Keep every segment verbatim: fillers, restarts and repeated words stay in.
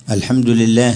الحمد لله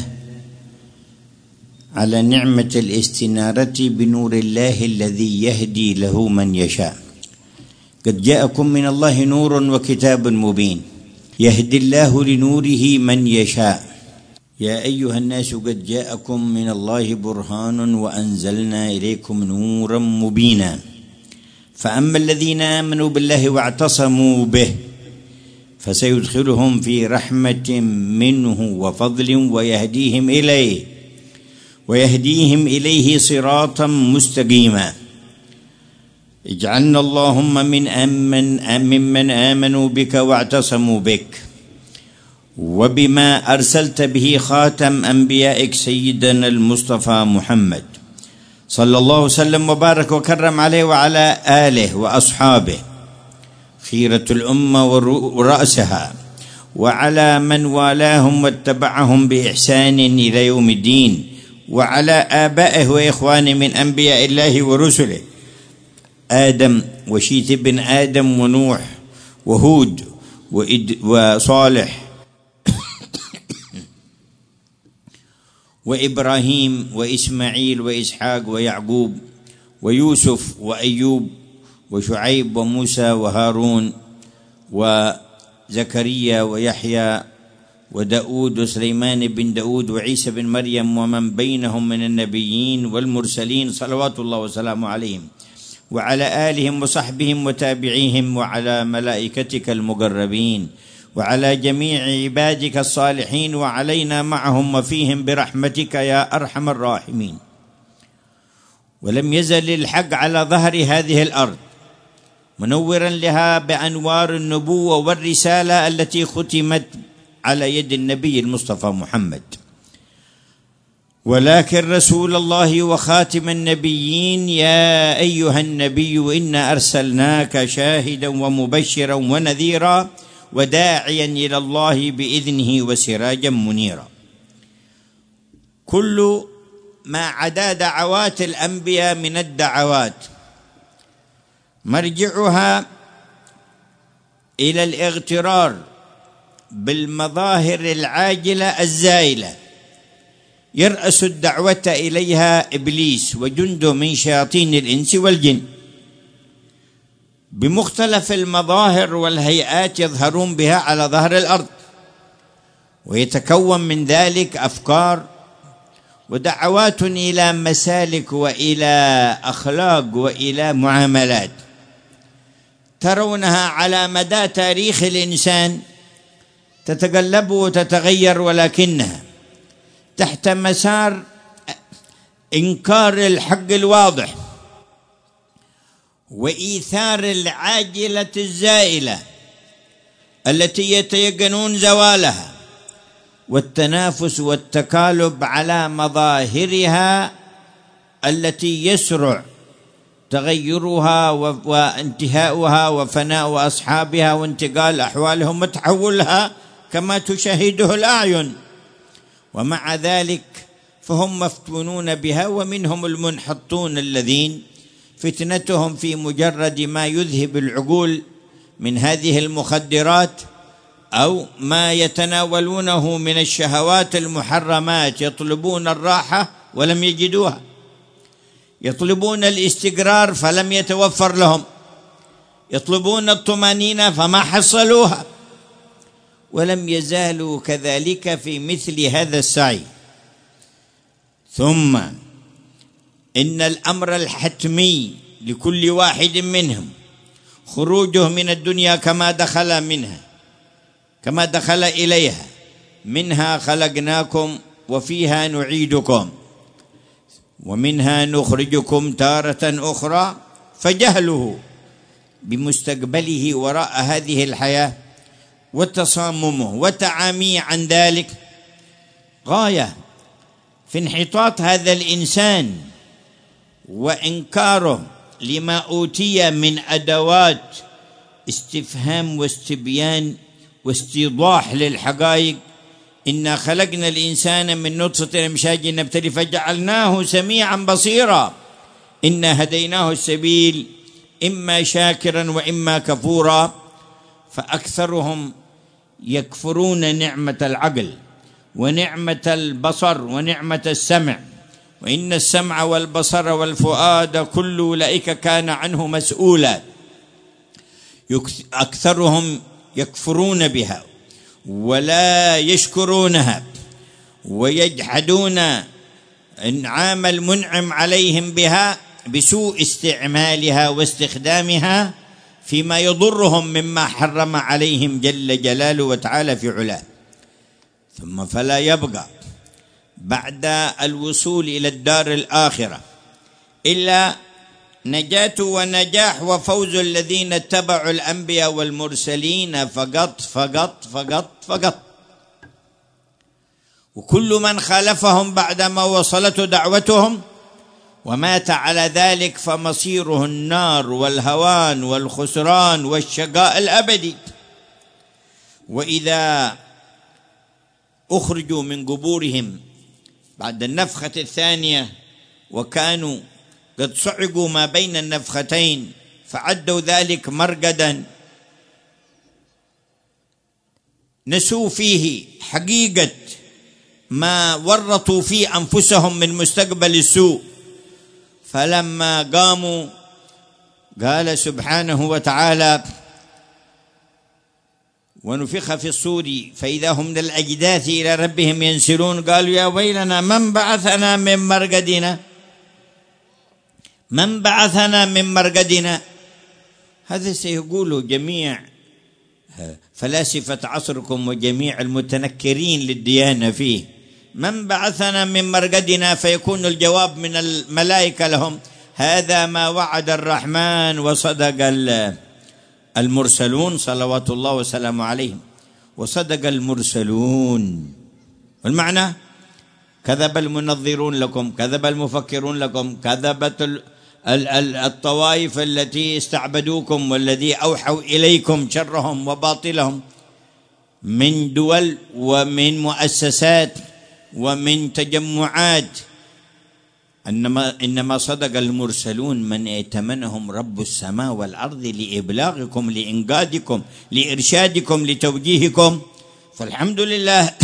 على نعمة الاستنارة بنور الله الذي يهدي له من يشاء. قد جاءكم من الله نور وكتاب مبين يهدي الله لنوره من يشاء. يا أيها الناس قد جاءكم من الله برهان وأنزلنا إليكم نورا مبينا. فأما الذين آمنوا بالله واعتصموا به فسيدخلهم في رحمة منه وفضل ويهديهم إليه ويهديهم إليه صراطا مستقيما. اجعلنا اللهم من أمن ممن آمنوا بك واعتصموا بك وبما أرسلت به خاتم أنبيائك سيدنا المصطفى محمد صلى الله وسلم وبارك وكرم عليه وعلى آله وأصحابه خيرة الأمة ورأسها، وعلى من والاهم واتبعهم بإحسان إلى يوم الدين، وعلى آبائه وإخوانه من أنبياء الله ورسله آدم وشيث بن آدم ونوح وهود وصالح وإبراهيم وإسماعيل وإسحاق ويعقوب ويوسف وأيوب وشعيب وموسى وهارون وزكريا ويحيى وداود وسليمان بن داود وعيسى بن مريم ومن بينهم من النبيين والمرسلين صلوات الله وسلامه عليهم، وعلى آلهم وصحبهم وتابعيهم، وعلى ملائكتك المقربين، وعلى جميع عبادك الصالحين، وعلينا معهم وفيهم برحمتك يا أرحم الراحمين. ولم يزل الحق على ظهر هذه الأرض منورا لها بأنوار النبوة والرسالة التي ختمت على يد النبي المصطفى محمد. ولكن رسول الله وخاتم النبيين يا أيها النبي إنا أرسلناك شاهدا ومبشرا ونذيرا وداعيا إلى الله بإذنه وسراجا منيرا. كل ما عدا دعوات الأنبياء من الدعوات مرجعها إلى الاغترار بالمظاهر العاجلة الزائلة يرأس الدعوة إليها إبليس وجنده من شياطين الإنس والجن بمختلف المظاهر والهيئات يظهرون بها على ظهر الأرض، ويتكون من ذلك أفكار ودعوات إلى مسالك وإلى أخلاق وإلى معاملات ترونها على مدى تاريخ الإنسان تتقلب وتتغير، ولكنها تحت مسار إنكار الحق الواضح وإيثار العاجلة الزائلة التي يتيقنون زوالها، والتنافس والتكالب على مظاهرها التي يسرع تغيرها وانتهاؤها وفناء أصحابها وانتقال أحوالهم وتحولها كما تشاهده الأعين. ومع ذلك فهم مفتونون بها، ومنهم المنحطون الذين فتنتهم في مجرد ما يذهب العقول من هذه المخدرات أو ما يتناولونه من الشهوات المحرمات. يطلبون الراحة ولم يجدوها، يطلبون الاستقرار فلم يتوفر لهم، يطلبون الطمأنينة فما حصلوها، ولم يزالوا كذلك في مثل هذا السعي. ثم إن الأمر الحتمي لكل واحد منهم خروجه من الدنيا كما دخل منها كما دخل إليها، منها خلقناكم وفيها نعيدكم ومنها نخرجكم تارة أخرى. فجهله بمستقبله وراء هذه الحياة وتصاممه وتعاميه عن ذلك غاية في انحطاط هذا الإنسان وإنكاره لما أوتي من أدوات استفهام واستبيان واستيضاح للحقائق. إنا خلقنا الإنسان من نطفة أمشاج نبتلي فجعلناه سميعا بصيرا إنا هديناه السبيل إما شاكرا وإما كفورا. فأكثرهم يكفرون نعمة العقل ونعمة البصر ونعمة السمع، وإن السمع والبصر والفؤاد كل أولئك كان عنه مسؤولا. أكثرهم يكفرون بها ولا يشكرونها ويجحدون انعام المنعم عليهم بها بسوء استعمالها واستخدامها فيما يضرهم مما حرم عليهم جل جلاله وتعالى في علاه. ثم فلا يبقى بعد الوصول إلى الدار الآخرة إلا نجاة ونجاح وفوز الذين اتبعوا الأنبياء والمرسلين فقط فقط فقط فقط. وكل من خالفهم بعدما وصلته دعوتهم ومات على ذلك فمصيره النار والهوان والخسران والشقاء الأبدي. وإذا أخرجوا من قبورهم بعد النفخة الثانية وكانوا قد صعقوا ما بين النفختين فعدوا ذلك مرقدا، نسوا فيه حقيقة ما ورطوا في أنفسهم من مستقبل السوء، فلما قاموا قال سبحانه وتعالى: ونفخ في الصور فإذا هم من الأجداث إلى ربهم ينسلون قالوا يا ويلنا من بعثنا من مرقدنا من بعثنا من مرقدنا. هذا سيقوله جميع فلاسفة عصركم وجميع المتنكرين للديانة فيه، من بعثنا من مرقدنا، فيكون الجواب من الملائكة لهم: هذا ما وعد الرحمن وصدق المرسلون صلوات الله وسلامه عليهم. وصدق المرسلون، والمعنى كذب المنظرون لكم، كذب المفكرون لكم، كذبت الطوائف التي استعبدوكم والذي أوحوا إليكم شرهم وباطلهم من دول ومن مؤسسات ومن تجمعات. إنما إنما صدق المرسلون من ائتمنهم رب السماء والأرض لإبلاغكم لإنقاذكم لإرشادكم لتوجيهكم. فالحمد لله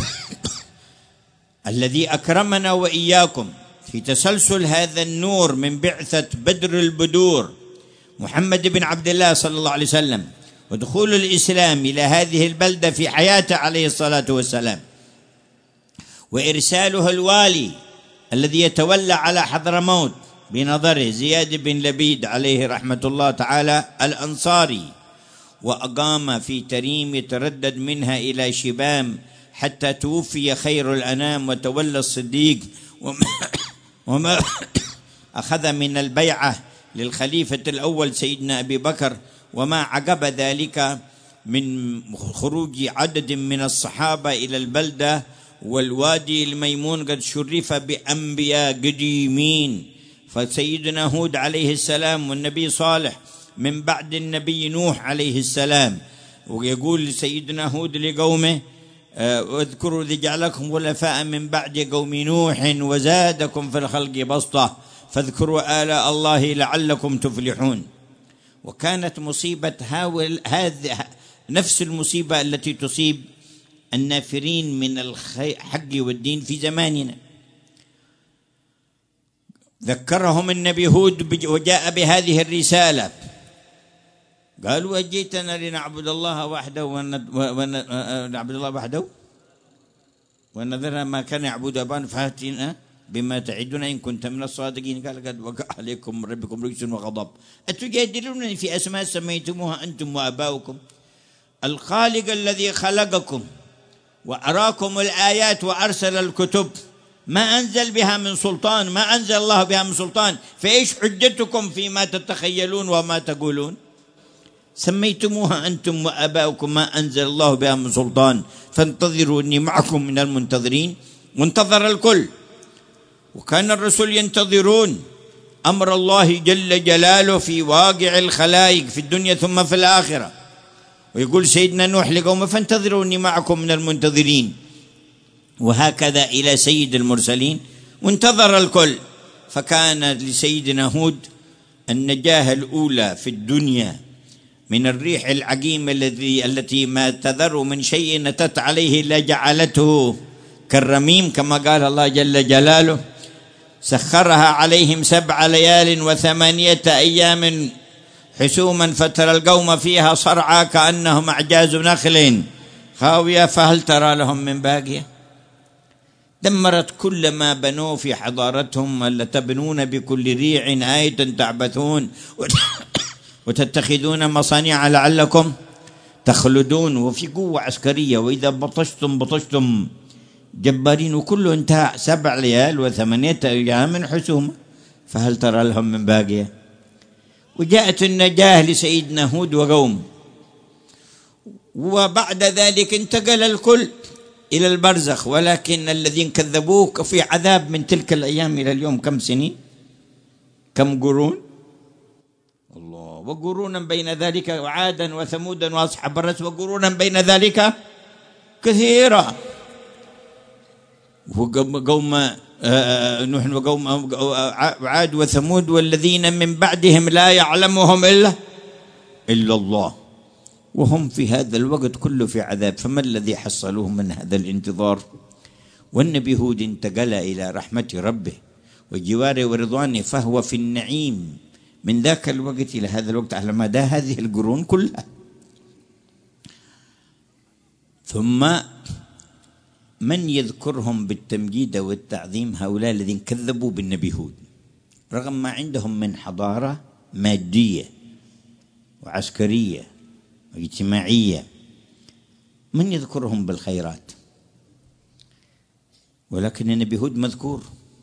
الذي أكرمنا وإياكم في تسلسل هذا النور من بعثة بدر البدور محمد بن عبد الله صلى الله عليه وسلم ودخول الإسلام إلى هذه البلدة في حياته عليه الصلاة والسلام، وإرساله الوالي الذي يتولى على حضرموت بنظره زياد بن لبيد عليه رحمة الله تعالى الأنصاري، وأقام في تريم يتردد منها إلى شبام حتى توفي خير الأنام وتولى الصديق، وما, وما أخذ من البيعة للخليفة الأول سيدنا أبي بكر، وما عقب ذلك من خروج عدد من الصحابة إلى البلدة. والوادي الميمون قد شرف بأنبياء قديمين، فسيدنا هود عليه السلام والنبي صالح من بعد النبي نوح عليه السلام. ويقول سيدنا هود لقومه: واذكروا إذ جعلكم خلفاء من بعد قوم نوح وزادكم في الخلق بسطة فاذكروا آلاء الله لعلكم تفلحون. وكانت مصيبة هذه نفس المصيبة التي تصيب النافرين من الحق والدين في زماننا. ذكرهم النبي هود وجاء بهذه الرسالة، قالوا: أجيتنا لنعبد الله وحده ونعبد الله وحده ونذر ما كان يعبد أبانا فأتنا بما تعدنا إن كنت من الصادقين. قال: قد وقع عليكم ربكم رجس وغضب أتجادلونني في أسماء سميتموها أنتم وآباؤكم الخالق الذي خلقكم وأراكم الآيات وأرسل الكتب ما أنزل بها من سلطان، ما أنزل الله بها من سلطان، فإيش حجتكم فيما تتخيلون وما تقولون؟ سميتموها أنتم وآباؤكم ما أنزل الله بها من سلطان فانتظروا إني معكم من المنتظرين. وانتظر الكل، وكان الرسل ينتظرون أمر الله جل جلاله في واقع الخلائق في الدنيا ثم في الآخرة. ويقول سيدنا نوح لقومه: فانتظروا إني معكم من المنتظرين. وهكذا إلى سيد المرسلين، وانتظر الكل. فكان لسيدنا هود النجاة الأولى في الدنيا من الريح العقيمة الذي التي ما تذر من شيء أتت عليه إلا جعلته كالرميم كما قال الله جل جلاله: سخرها عليهم سبع ليال وثمانية أيام حسوما فترى القوم فيها صرعى كأنهم أعجاز نخل خاوية فهل ترى لهم من باقية. دمرت كل ما بنوا في حضارتهم، ألا تبنون بكل ريع آية تعبثون وتتخذون مصانع لعلكم تخلدون. وفي قوة عسكرية، وإذا بطشتم بطشتم جبارين، وكله انتهى. سبع ليال وثمانية أيام حسومة فهل ترى لهم من باقية. وجاءت النجاة لسيدنا هود وقوم، وبعد ذلك انتقل الكل إلى البرزخ، ولكن الذين كذبوك في عذاب من تلك الأيام إلى اليوم. كم سنين؟ كم قرون؟ الله. وقرونا بين ذلك، وعادا وثمودا وأصحاب الرس، وقرونا بين ذلك كثيرة. وقوم نوح وقوم عاد وثمود والذين من بعدهم لا يعلمهم إلا إلا الله، وهم في هذا الوقت كله في عذاب. فما الذي حصلوه من هذا الانتظار؟ والنبي هود انتقل إلى رحمة ربه وجواره ورضوانه، فهو في النعيم من ذاك الوقت إلى هذا الوقت على مدى هذه القرون كلها. ثم من يذكرهم بالتمجيد والتعظيم؟ هؤلاء الذين كذبوا بالنبي هود، رغم ما عندهم من حضارة مادية وعسكرية واجتماعية. من يذكرهم بالخيرات؟ ولكن النبي هود مذكور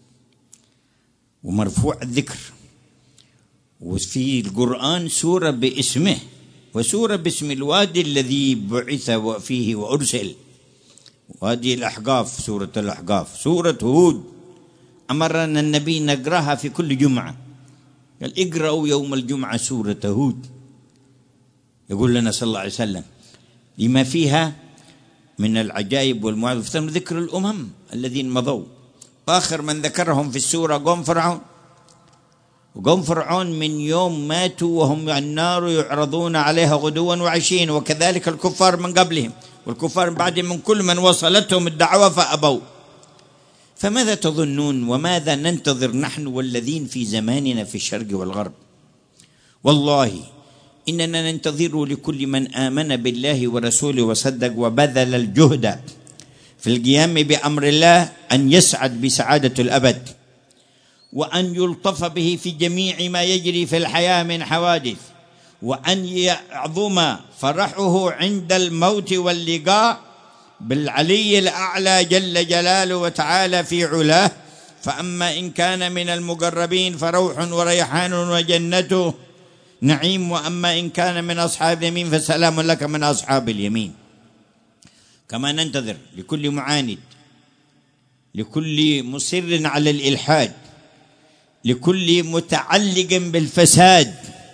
ومرفوع الذكر، وفي القرآن سورة باسمه وسورة باسم الوادي الذي بعث فيه وأرسل، وادي الأحقاف، سورة الأحقاف. سورة هود أمرنا النبي نقرأها في كل جمعة، قال اقرأوا يوم الجمعة سورة هود، يقول لنا صلى الله عليه وسلم، لما فيها من العجائب والمواعظ. فتم ذكر الأمم الذين مضوا، وآخر من ذكرهم في السورة قوم فرعون. وقوم فرعون من يوم ماتوا وهم النار يعرضون عليها غدوا وعشيا، وكذلك الكفار من قبلهم والكفار بعد من كل من وصلتهم الدعوة فأبوا. فماذا تظنون وماذا ننتظر نحن والذين في زماننا في الشرق والغرب؟ والله إننا ننتظر لكل من آمن بالله ورسوله وصدق وبذل الجهد في القيام بأمر الله أن يسعد بسعادة الأبد، وأن يلطف به في جميع ما يجري في الحياة من حوادث، وأن يعظم فرحه عند الموت واللقاء بالعلي الأعلى جل جلاله وتعالى في علاه. فأما إن كان من المقربين فروح وريحان وجنته نعيم، وأما إن كان من أصحاب اليمين فسلام لك من أصحاب اليمين. كما ننتظر لكل معاند، لكل مصر على الإلحاد، لكل متعلق بالفساد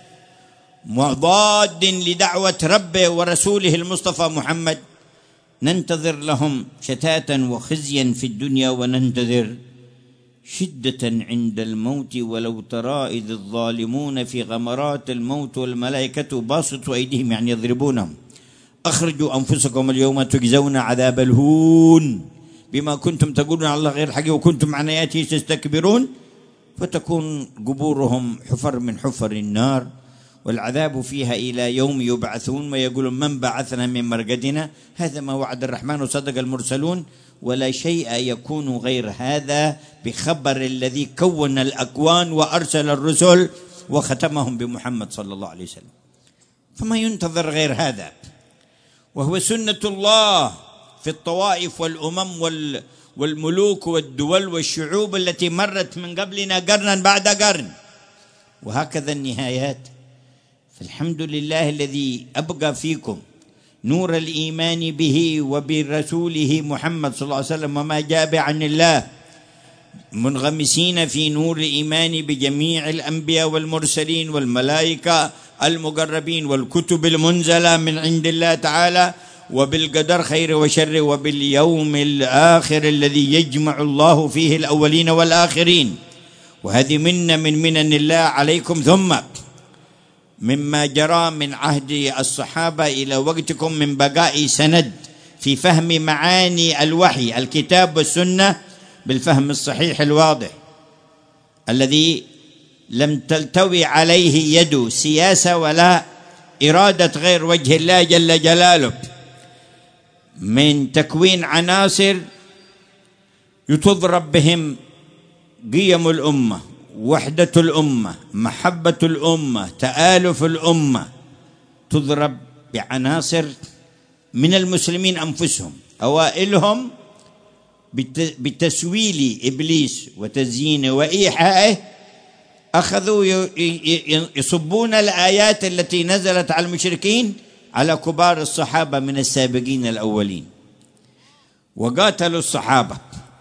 مضاد لدعوة ربه ورسوله المصطفى محمد، ننتظر لهم شتاتا وخزيا في الدنيا، وننتظر شدة عند الموت. ولو ترى إذ الظالمون في غمرات الموت والملائكة باسطوا أيديهم، يعني يضربونهم، أخرجوا أنفسكم اليوم تجزون عذاب الهون بما كنتم تقولون على الله غير الحق وكنتم عن آياته تستكبرون. فتكون قبورهم حفر من حفر النار، والعذاب فيها إلى يوم يبعثون، ويقولون من بعثنا من مرقدنا. هذا ما وعد الرحمن وصدق المرسلون، ولا شيء يكون غير هذا بخبر الذي كون الأكوان وأرسل الرسل وختمهم بمحمد صلى الله عليه وسلم. فما ينتظر غير هذا، وهو سنة الله في الطوائف والأمم والملوك والدول والشعوب التي مرت من قبلنا قرنا بعد قرن، وهكذا النهايات. فالحمد لله الذي أبقى فيكم نور الإيمان به وبرسوله محمد صلى الله عليه وسلم وما جاء عن الله، منغمسين في نور الإيمان بجميع الأنبياء والمرسلين والملائكة المقربين والكتب المنزلة من عند الله تعالى، وبالقدر خير وشر، وباليوم الآخر الذي يجمع الله فيه الأولين والآخرين. وهذه منة من منن الله عليكم. ثم مما جرى من عهد الصحابة إلى وقتكم من بقاء سند في فهم معاني الوحي الكتاب والسنة بالفهم الصحيح الواضح الذي لم تلتوي عليه يد سياسة ولا إرادة غير وجه الله جل جلاله، من تكوين عناصر يتضرب بهم قيم الأمة، وحدة الأمة، محبة الأمة، تآلف الأمة، تضرب بعناصر من المسلمين أنفسهم، أوائلهم بتسويل إبليس وتزيينه وإيحائه أخذوا يصبون الآيات التي نزلت على المشركين على كبار الصحابة من السابقين الأولين، وقاتلوا الصحابة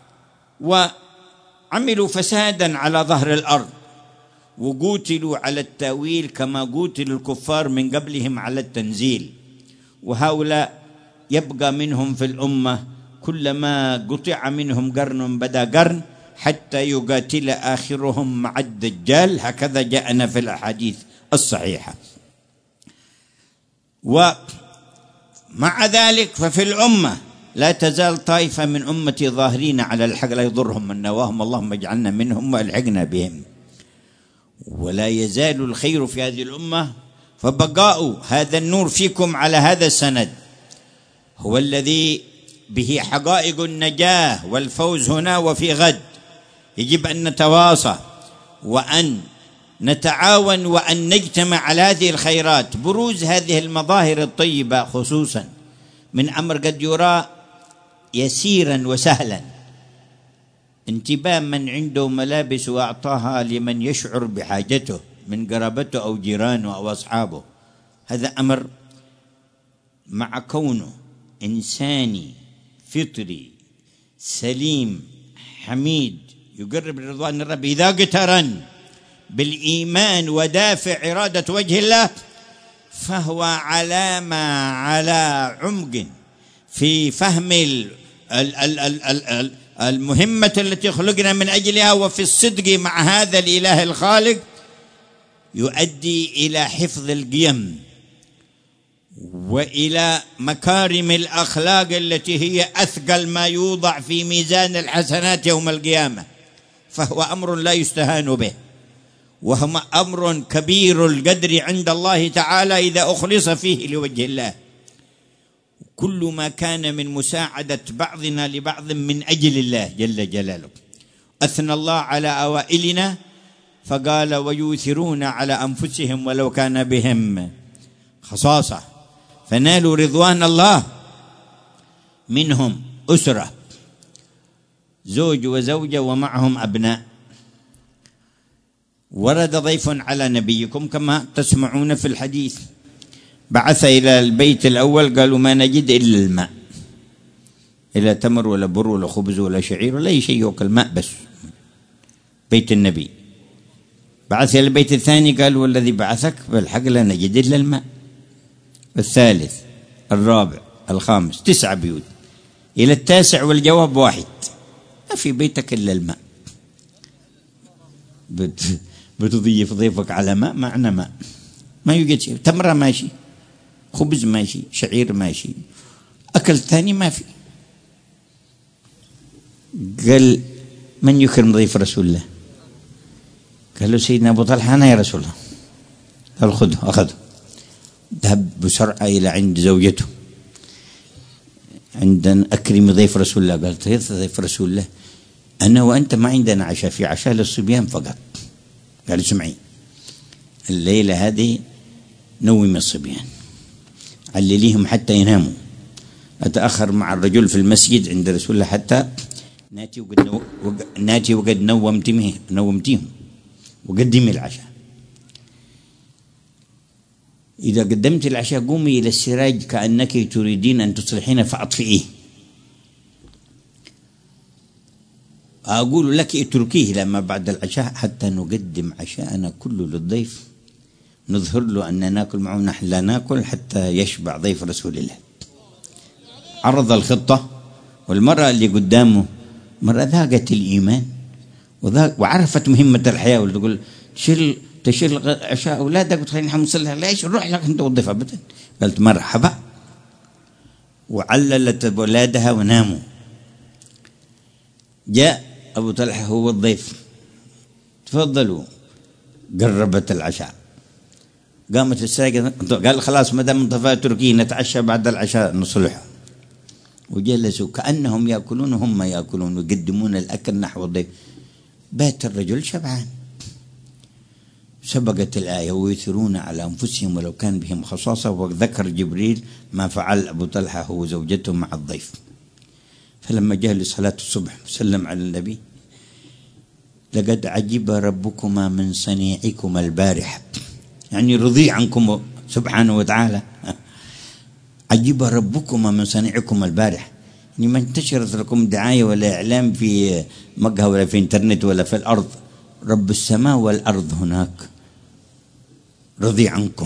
وعملوا فسادا على ظهر الأرض، وقتلوا على التأويل كما قتلوا الكفار من قبلهم على التنزيل. وهؤلاء يبقى منهم في الأمة كلما قطع منهم قرن بدا قرن حتى يقاتل آخرهم مع الدجال، هكذا جاءنا في الأحاديث الصحيحة. ومع ذلك ففي الأمة لا تزال طائفة من أمتي ظاهرين على الحق لا يضرهم من نواهم، اللهم اجعلنا منهم والحقنا بهم. ولا يزال الخير في هذه الأمة، فبقاء هذا النور فيكم على هذا السند هو الذي به حقائق النجاة والفوز هنا وفي غد. يجب أن نتواصى وأن نتعاون وأن نجتمع على هذه الخيرات. بروز هذه المظاهر الطيبة خصوصا من أمر قد يرى يسيرا وسهلا، انتباه من عنده ملابس وأعطاها لمن يشعر بحاجته من قرابته أو جيرانه أو أصحابه، هذا أمر مع كونه إنساني فطري سليم حميد يقرب لرضوان الرب، إذا اقترن بالإيمان ودافع إرادة وجه الله فهو علامة على عمق في فهم المهمة التي خلقنا من أجلها، وفي الصدق مع هذا الإله الخالق يؤدي إلى حفظ القيم وإلى مكارم الأخلاق التي هي أثقل ما يوضع في ميزان الحسنات يوم القيامة. فهو أمر لا يستهان به، وهو أمر كبير القدر عند الله تعالى إذا أخلص فيه لوجه الله. كل ما كان من مساعدة بعضنا لبعض من أجل الله جل جلاله. أثنى الله على أوائلنا فقال ويؤثرون على أنفسهم ولو كان بهم خصاصة، فنالوا رضوان الله منهم أسرة زوج وزوجة ومعهم أبناء. ورد ضيف على نبيكم كما تسمعون في الحديث، بعث إلى البيت الأول قالوا ما نجد إلا الماء، إلا تمر ولا بر ولا خبز ولا شعير ولا أي شيء يوكل، الماء بس. بيت النبي بعث إلى البيت الثاني قالوا والذي بعثك بالحق لا نجد إلا الماء. الثالث الرابع الخامس، تسعة بيوت. إلى التاسع والجواب واحد، ما في بيتك إلا الماء. بت بتضيف ضيفك على ماء، معنا ماء ما يوجد شيء، تمرة ماشي، خبز ماشي، شعير ماشي، أكل ثاني ما في. قال من يكرم ضيف رسول الله؟ قال له سيدنا أبو طلحة أنا يا رسول الله. قال خذه، أخذه، ذهب بسرعة إلى عند زوجته، عندنا أكرم ضيف رسول الله. قالت ضيف رسول الله أنا وأنت ما عندنا عشاء، في عشاء للصبيان فقط. قال اسمعي الليلة هذه نومي الصبيان، علليهم حتى يناموا، أتأخر مع الرجل في المسجد عند رسول الله حتى ناتي وقد, نو... ناتي وقد نومتهم نومتيهم وقدمي العشاء. إذا قدمت العشاء قومي إلى السراج كأنك تريدين أن تصلحين فأطفئيه، أقول لك اتركيه لما بعد العشاء حتى نقدم عشاءنا كله للضيف، نظهر له أن ناكل معه، نحن لا ناكل حتى يشبع ضيف رسول الله. عرض الخطة، والمرأة اللي قدامه مرة ذاقت الإيمان وعرفت مهمة الحياة، وتقول تشيل تشيل عشاء أولادك وتخليني نصلي، ليش نروح لك أنت والضيف أبدا. قالت مرحبا، وعللت أولادها وناموا. جاء أبو طلحة هو الضيف، تفضلوا، قربت العشاء، قامت الساقة قال خلاص ما دام انطفاء تركي نتعشى بعد العشاء نصلح، وجلسوا كأنهم يأكلون هم يأكلون ويقدمون الأكل نحو الضيف. بات الرجل شبعان. سبقت الآية ويثرون على أنفسهم ولو كان بهم خصاصة، وذكر جبريل ما فعل أبو طلحة هو وزوجته مع الضيف. فلما جاء لصلاة الصبح سلم على النبي: لقد عجب ربكما من صنيعكما البارحة، يعني رضي عنكم سبحانه وتعالى. عجب ربكما من صنيعكما البارحة، يعني ما انتشرت لكم دعاية ولا إعلام في مقهى ولا في انترنت ولا في الأرض، رب السماء والأرض هناك رضي عنكم.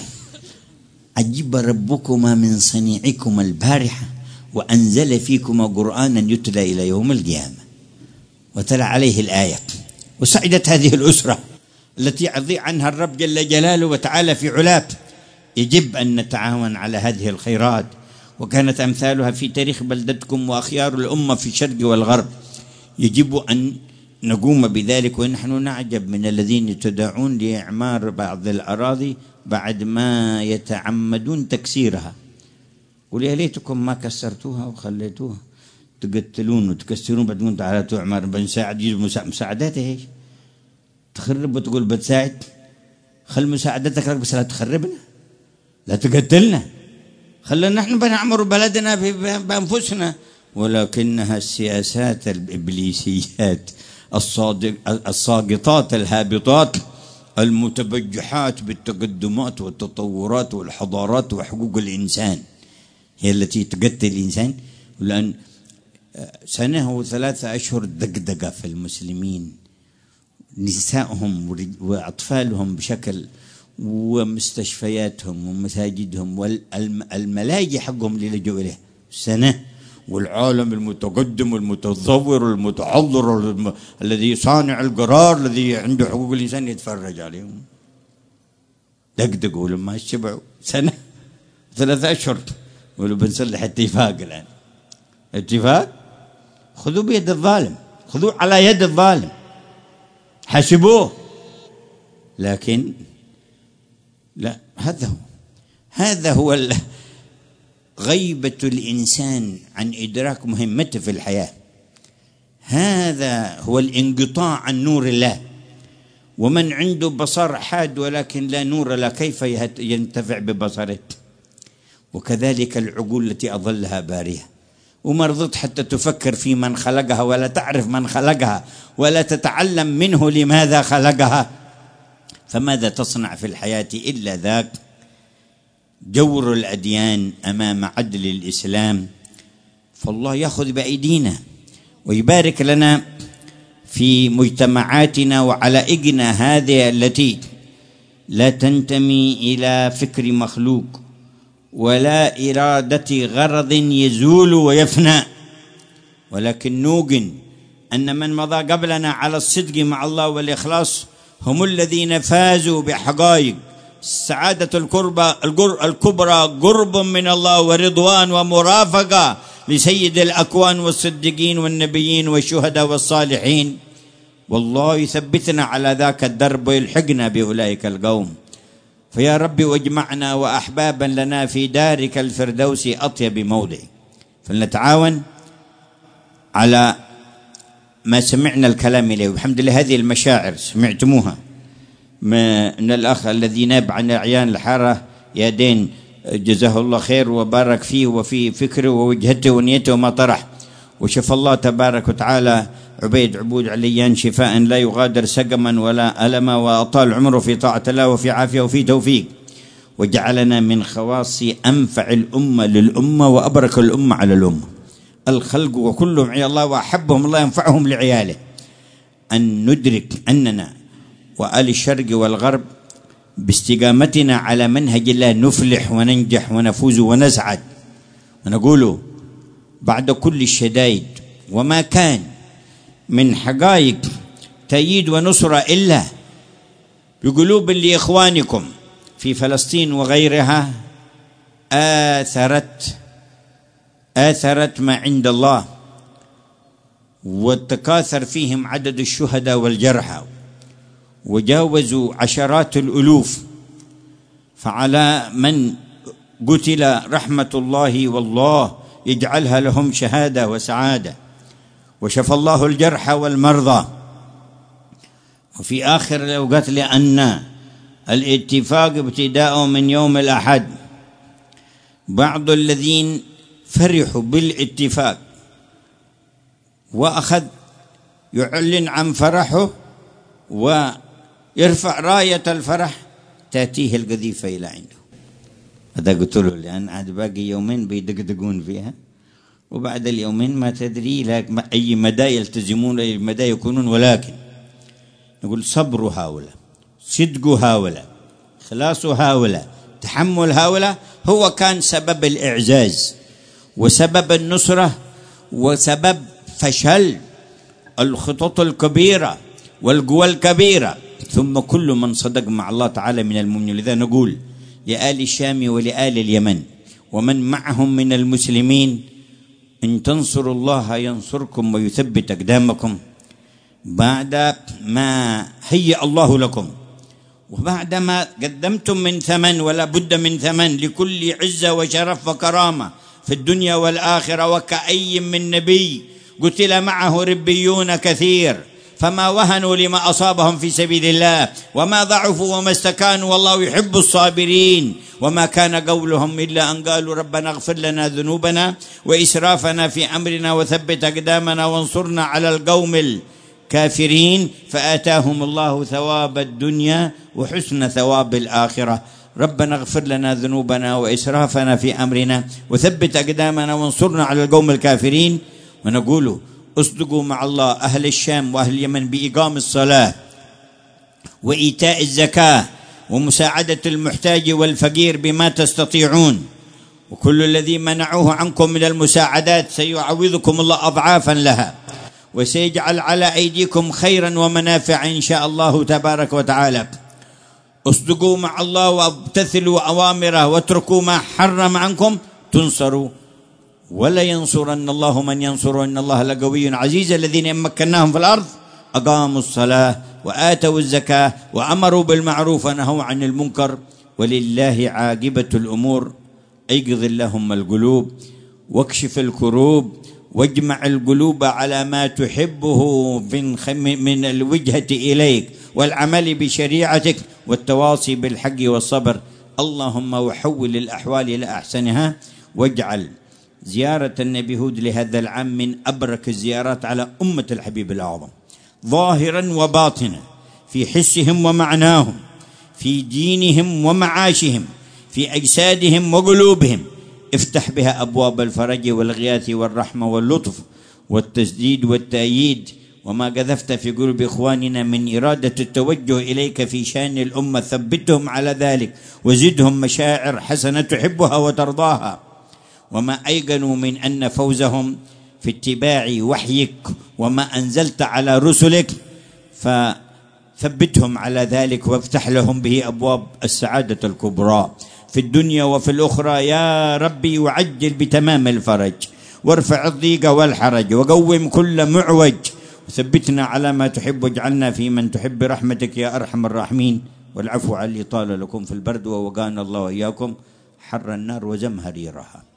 عجب ربكما من صنيعكما البارحة وأنزل فيكما قرآنا يتلى إلى يوم القيامة، وتلا عليه الآية. وسعدت هذه الأسرة التي يرضي عنها الرب جل جلاله وتعالى في علاه. يجب أن نتعاون على هذه الخيرات، وكانت أمثالها في تاريخ بلدتكم وأخيار الأمة في الشرق والغرب. يجب أن نقوم بذلك، ونحن نعجب من الذين يتدعون لإعمار بعض الأراضي بعد ما يتعمدون تكسيرها. وليه ليتكم ما كسرتوها وخليتوها، تقتلون وتكسرون بعدين تعالوا تعمر بنساعد، يجب مساعدات ايش؟ تخرب وتقول بتساعد؟ خل مساعدتك لك بس لا تخربنا، لا تقتلنا، خلينا نحن بنعمر بلدنا بأنفسنا. ولكنها السياسات الإبليسيات الصادق الساقطات الهابطات المتبجحات بالتقدمات والتطورات والحضارات وحقوق الإنسان هي التي تقتل الإنسان. لأن سنة وثلاثة أشهر دقدقة في المسلمين، نسائهم وأطفالهم بشكل، ومستشفياتهم ومساجدهم والملاجئ حقهم اللي لجوا إليه سنة. والعالم المتقدم والمتطور والمتحضر الم... الذي صانع القرار الذي عنده حقوق الإنسان يتفرج عليهم. دقدقوا لما شبعوا سنة ثلاثة أشهر ولو بنصلح اتفاق الآن. اتفاق خذوا بيد الظالم، خذوا على يد الظالم، حاسبوه. لكن لا، هذا هو هذا هو ال... غيبة الإنسان عن إدراك مهمته في الحياة. هذا هو الانقطاع عن نور الله. ومن عنده بصر حاد ولكن لا نور لا، كيف ينتفع ببصره؟ وكذلك العقول التي أظلها بارية، وما رضت حتى تفكر في من خلقها، ولا تعرف من خلقها، ولا تتعلم منه لماذا خلقها. فماذا تصنع في الحياة إلا ذاك جور الأديان أمام عدل الإسلام. فالله يأخذ بأيدينا ويبارك لنا في مجتمعاتنا وعلائقنا هذه التي لا تنتمي إلى فكر مخلوق ولا إرادة غرض يزول ويفنى، ولكن نوقن أن من مضى قبلنا على الصدق مع الله والإخلاص هم الذين فازوا بحقائق السعادة الكبرى الكبرى قرب من الله ورضوان ومرافقة لسيد الأكوان والصديقين والنبيين والشهداء والصالحين. والله يثبتنا على ذاك الدرب ويلحقنا بأولئك القوم. فيا رب واجمعنا وأحبابا لنا في دارك الفردوس أطيب موضع. فلنتعاون على ما سمعنا الكلام إليه، والحمد لله هذه المشاعر سمعتموها من الأخ الذي ناب عن أعيان الحارة يا دين، جزاه الله خير وبارك فيه وفي فكره ووجهته ونيته وما طرح. وشفى الله تبارك وتعالى عبيد عبود عليان شفاء لا يغادر سقما ولا ألما، وأطال عمره في طاعة الله وفي عافية وفي توفيق، وجعلنا من خواص أنفع الأمة للأمة وأبرك الأمة على الأمة. الخلق وكلهم عيال الله وأحبهم الله ينفعهم لعياله. أن ندرك أننا وآل الشرق والغرب باستقامتنا على منهج الله نفلح وننجح ونفوز ونسعد. ونقول بعد كل الشدائد وما كان من حقائق تأييد ونصرة إلا بقلوب لإخوانكم في فلسطين وغيرها آثرت آثرت ما عند الله وتكاثر فيهم عدد الشهداء والجرحى وجاوزوا عشرات الألوف، فعلى من قتل رحمة الله والله يجعلها لهم شهادة وسعادة، وشفى الله الجرحى والمرضى. وفي آخر الأوقات لأن الاتفاق ابتداء من يوم الأحد، بعض الذين فرحوا بالاتفاق وأخذ يعلن عن فرحه ويرفع راية الفرح، تأتيه القذيفة إلى عنده. هذا قلت له لأن عاد باقي يومين بيدقدقون فيها، وبعد اليومين ما تدري لك أي مدى يلتزمون أي مدى يكونون. ولكن نقول صبر هؤلاء، صدق هؤلاء، إخلاص هؤلاء، تحمل هؤلاء هو كان سبب الإعزاز وسبب النصرة وسبب فشل الخطط الكبيرة والقوى الكبيرة. ثم كل من صدق مع الله تعالى من المؤمنين. لذا نقول لآل الشام ولآل اليمن ومن معهم من المسلمين: إن تنصروا الله ينصركم ويثبت أقدامكم. بعد ما هيأ الله لكم وبعدما قدمتم من ثمن، ولا بد من ثمن لكل عزة وشرف وكرامة في الدنيا والآخرة، وكأي من نبي قتل معه ربيون كثير فما وهنوا لما أصابهم في سبيل الله وما ضعفوا وما استكانوا، والله يحب الصابرين. وما كان قولهم إلا أن قالوا ربنا اغفر لنا ذنوبنا وإسرافنا في أمرنا وثبت أقدامنا وانصرنا على القوم الكافرين، فآتاهم الله ثواب الدنيا وحسن ثواب الآخرة. ربنا اغفر لنا ذنوبنا وإسرافنا في أمرنا وثبت أقدامنا وانصرنا على القوم الكافرين. ونقول اصدقوا مع الله أهل الشام وأهل اليمن بإقام الصلاة وإيتاء الزكاة ومساعدة المحتاج والفقير بما تستطيعون، وكل الذي منعوه عنكم من المساعدات سيعوضكم الله أضعافا لها، وسيجعل على أيديكم خيرا ومنافع إن شاء الله تبارك وتعالى. اصدقوا مع الله وابتثلوا أوامره واتركوا ما حرم عنكم تنصروا، ولا ينصرن الله من ينصره إن الله لقوي عزيز. الذين إن مكناهم في الأرض أقاموا الصلاة وآتوا الزكاة وأمروا بالمعروف ونهوا عن المنكر ولله عاقبة الأمور. أيقظ اللهم القلوب واكشف الكروب واجمع القلوب على ما تحبه من, من الوجهة إليك والعمل بشريعتك والتواصي بالحق والصبر. اللهم وحول الأحوال إلى أحسنها، واجعل زيارة النبي هود لهذا العام من أبرك الزيارات على أمة الحبيب الأعظم، ظاهرا وباطنا، في حسهم ومعناهم، في دينهم ومعاشهم، في أجسادهم وقلوبهم. افتح بها أبواب الفرج والغياث والرحمة واللطف والتسديد والتأييد، وما قذفت في قلوب إخواننا من إرادة التوجه إليك في شأن الأمة ثبتهم على ذلك، وزدهم مشاعر حسنة تحبها وترضاها، وما أيقنوا من أن فوزهم في اتباع وحيك وما أنزلت على رسلك، فثبتهم على ذلك وافتح لهم به أبواب السعادة الكبرى في الدنيا وفي الأخرى يا ربي، وعجل بتمام الفرج وارفع الضيق والحرج وقوم كل معوج، وثبتنا على ما تحب واجعلنا في من تحب برحمتك يا أرحم الراحمين. والعفو على اللي طال لكم في البرد، ووقانا الله وإياكم حر النار وزمهريرها.